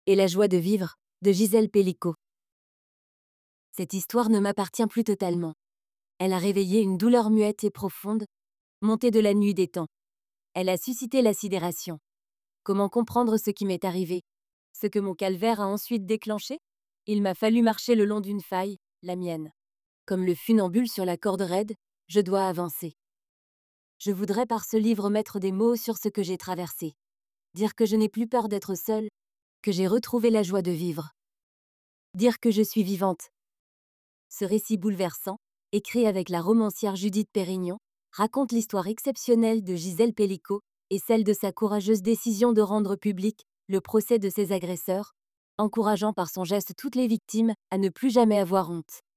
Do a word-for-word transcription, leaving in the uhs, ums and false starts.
et la joie de vivre, de Gisèle Pelicot. Cette histoire ne m'appartient plus totalement. Elle a réveillé une douleur muette et profonde, montée de la nuit des temps. Elle a suscité la sidération. Comment comprendre ce qui m'est arrivé? Ce que mon calvaire a ensuite déclenché? Il m'a fallu marcher le long d'une faille, la mienne. Comme le funambule sur la corde raide, je dois avancer. Je voudrais par ce livre mettre des mots sur ce que j'ai traversé. Dire que je n'ai plus peur d'être seule, que j'ai retrouvé la joie de vivre. Dire que je suis vivante. Ce récit bouleversant, écrit avec la romancière Judith Pérignon, raconte l'histoire exceptionnelle de Gisèle Pelicot et celle de sa courageuse décision de rendre public le procès de ses agresseurs, encourageant par son geste toutes les victimes à ne plus jamais avoir honte.